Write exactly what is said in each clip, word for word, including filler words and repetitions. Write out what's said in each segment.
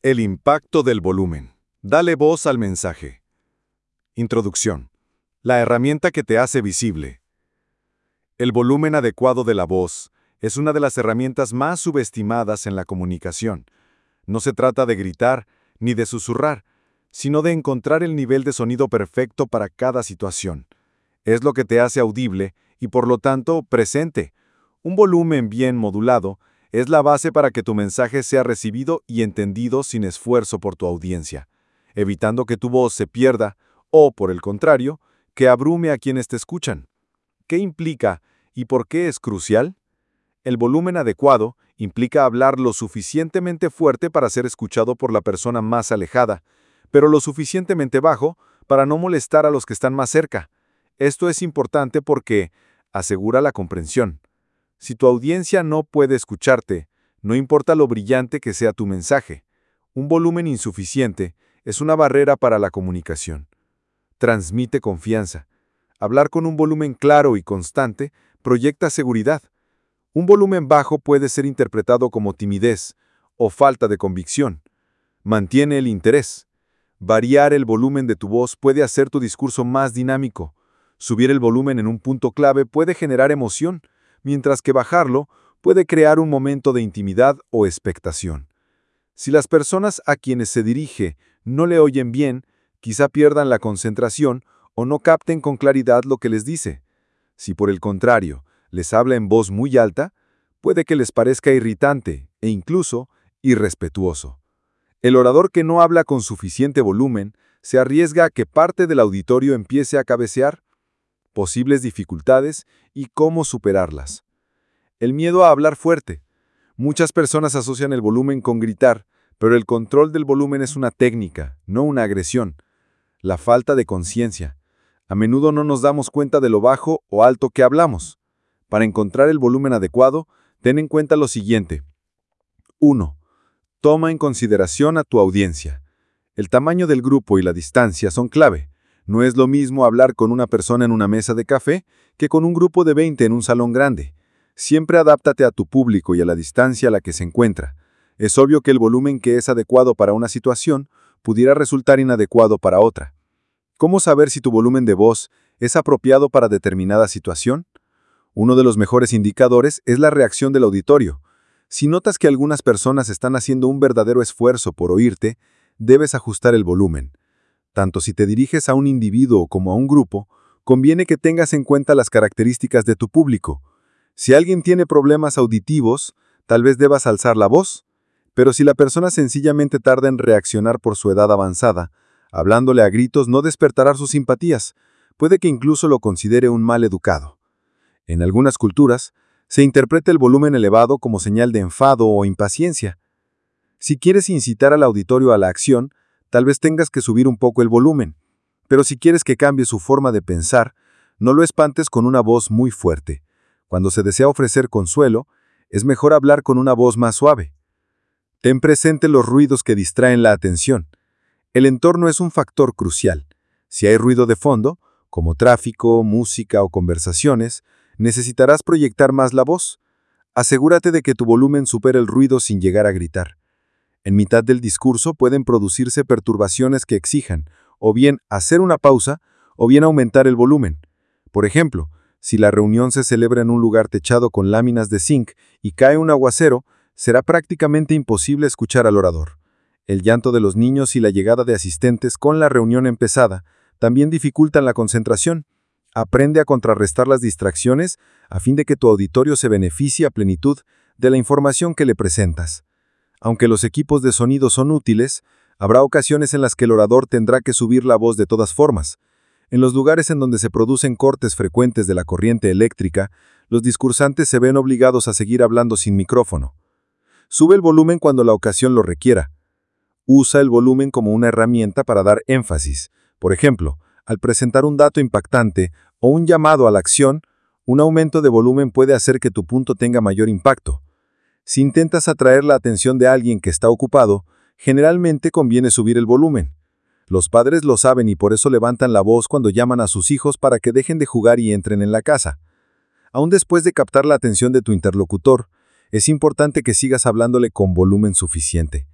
El impacto del volumen. Dale voz al mensaje. Introducción. La herramienta que te hace visible. El volumen adecuado de la voz es una de las herramientas más subestimadas en la comunicación. No se trata de gritar ni de susurrar, sino de encontrar el nivel de sonido perfecto para cada situación. Es lo que te hace audible y por lo tanto presente. Un volumen bien modulado es la base para que tu mensaje sea recibido y entendido sin esfuerzo por tu audiencia, evitando que tu voz se pierda o, por el contrario, que abrume a quienes te escuchan. ¿Qué implica y por qué es crucial? El volumen adecuado implica hablar lo suficientemente fuerte para ser escuchado por la persona más alejada, pero lo suficientemente bajo para no molestar a los que están más cerca. Esto es importante porque asegura la comprensión. Si tu audiencia no puede escucharte, no importa lo brillante que sea tu mensaje, un volumen insuficiente es una barrera para la comunicación. Transmite confianza. Hablar con un volumen claro y constante proyecta seguridad. Un volumen bajo puede ser interpretado como timidez o falta de convicción. Mantiene el interés. Variar el volumen de tu voz puede hacer tu discurso más dinámico. Subir el volumen en un punto clave puede generar emoción, mientras que bajarlo puede crear un momento de intimidad o expectación. Si las personas a quienes se dirige no le oyen bien, quizá pierdan la concentración o no capten con claridad lo que les dice. Si por el contrario, les habla en voz muy alta, puede que les parezca irritante e incluso irrespetuoso. El orador que no habla con suficiente volumen se arriesga a que parte del auditorio empiece a cabecear. Posibles dificultades y cómo superarlas. El miedo a hablar fuerte. Muchas personas asocian el volumen con gritar, pero el control del volumen es una técnica, no una agresión. La falta de conciencia. A menudo no nos damos cuenta de lo bajo o alto que hablamos. Para encontrar el volumen adecuado, ten en cuenta lo siguiente. uno. Toma en consideración a tu audiencia. El tamaño del grupo y la distancia son clave. No es lo mismo hablar con una persona en una mesa de café que con un grupo de veinte en un salón grande. Siempre adáptate a tu público y a la distancia a la que se encuentra. Es obvio que el volumen que es adecuado para una situación pudiera resultar inadecuado para otra. ¿Cómo saber si tu volumen de voz es apropiado para determinada situación? Uno de los mejores indicadores es la reacción del auditorio. Si notas que algunas personas están haciendo un verdadero esfuerzo por oírte, debes ajustar el volumen. Tanto si te diriges a un individuo como a un grupo, conviene que tengas en cuenta las características de tu público. Si alguien tiene problemas auditivos, tal vez debas alzar la voz, pero si la persona sencillamente tarda en reaccionar por su edad avanzada, hablándole a gritos no despertará sus simpatías, puede que incluso lo considere un mal educado. En algunas culturas, se interpreta el volumen elevado como señal de enfado o impaciencia. Si quieres incitar al auditorio a la acción, tal vez tengas que subir un poco el volumen, pero si quieres que cambie su forma de pensar, no lo espantes con una voz muy fuerte. Cuando se desea ofrecer consuelo, es mejor hablar con una voz más suave. Ten presente los ruidos que distraen la atención. El entorno es un factor crucial. Si hay ruido de fondo, como tráfico, música o conversaciones, necesitarás proyectar más la voz. Asegúrate de que tu volumen supere el ruido sin llegar a gritar. En mitad del discurso pueden producirse perturbaciones que exijan, o bien hacer una pausa, o bien aumentar el volumen. Por ejemplo, si la reunión se celebra en un lugar techado con láminas de zinc y cae un aguacero, será prácticamente imposible escuchar al orador. El llanto de los niños y la llegada de asistentes con la reunión empezada también dificultan la concentración. Aprende a contrarrestar las distracciones a fin de que tu auditorio se beneficie a plenitud de la información que le presentas. Aunque los equipos de sonido son útiles, habrá ocasiones en las que el orador tendrá que subir la voz de todas formas. En los lugares en donde se producen cortes frecuentes de la corriente eléctrica, los discursantes se ven obligados a seguir hablando sin micrófono. Sube el volumen cuando la ocasión lo requiera. Usa el volumen como una herramienta para dar énfasis. Por ejemplo, al presentar un dato impactante o un llamado a la acción, un aumento de volumen puede hacer que tu punto tenga mayor impacto. Si intentas atraer la atención de alguien que está ocupado, generalmente conviene subir el volumen. Los padres lo saben y por eso levantan la voz cuando llaman a sus hijos para que dejen de jugar y entren en la casa. Aún después de captar la atención de tu interlocutor, es importante que sigas hablándole con volumen suficiente.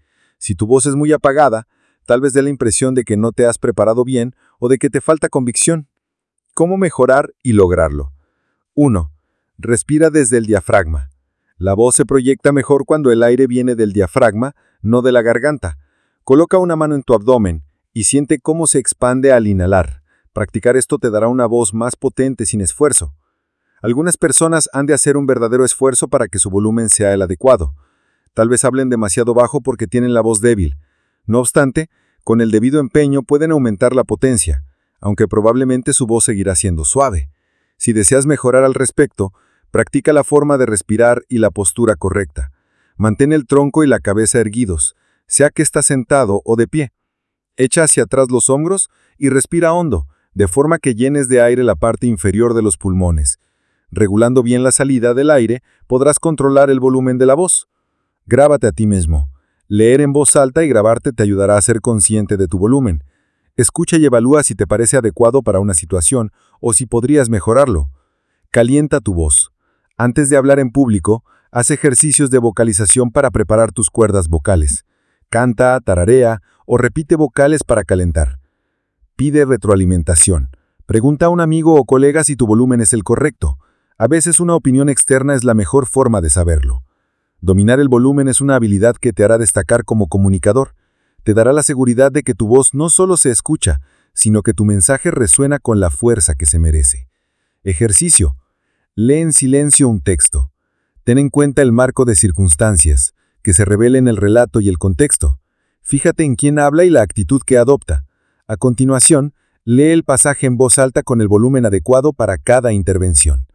Si tu voz es muy apagada, tal vez dé la impresión de que no te has preparado bien o de que te falta convicción. ¿Cómo mejorar y lograrlo? uno. Respira desde el diafragma. La voz se proyecta mejor cuando el aire viene del diafragma, no de la garganta. Coloca una mano en tu abdomen y siente cómo se expande al inhalar. Practicar esto te dará una voz más potente sin esfuerzo. Algunas personas han de hacer un verdadero esfuerzo para que su volumen sea el adecuado. Tal vez hablen demasiado bajo porque tienen la voz débil. No obstante, con el debido empeño pueden aumentar la potencia, aunque probablemente su voz seguirá siendo suave. Si deseas mejorar al respecto, practica la forma de respirar y la postura correcta. Mantén el tronco y la cabeza erguidos, sea que estás sentado o de pie. Echa hacia atrás los hombros y respira hondo, de forma que llenes de aire la parte inferior de los pulmones. Regulando bien la salida del aire, podrás controlar el volumen de la voz. Grábate a ti mismo. Leer en voz alta y grabarte te ayudará a ser consciente de tu volumen. Escucha y evalúa si te parece adecuado para una situación o si podrías mejorarlo. Calienta tu voz. Antes de hablar en público, haz ejercicios de vocalización para preparar tus cuerdas vocales. Canta, tararea o repite vocales para calentar. Pide retroalimentación. Pregunta a un amigo o colega si tu volumen es el correcto. A veces una opinión externa es la mejor forma de saberlo. Dominar el volumen es una habilidad que te hará destacar como comunicador. Te dará la seguridad de que tu voz no solo se escucha, sino que tu mensaje resuena con la fuerza que se merece. Ejercicio. Lee en silencio un texto. Ten en cuenta el marco de circunstancias, que se revelen el relato y el contexto. Fíjate en quién habla y la actitud que adopta. A continuación, lee el pasaje en voz alta con el volumen adecuado para cada intervención.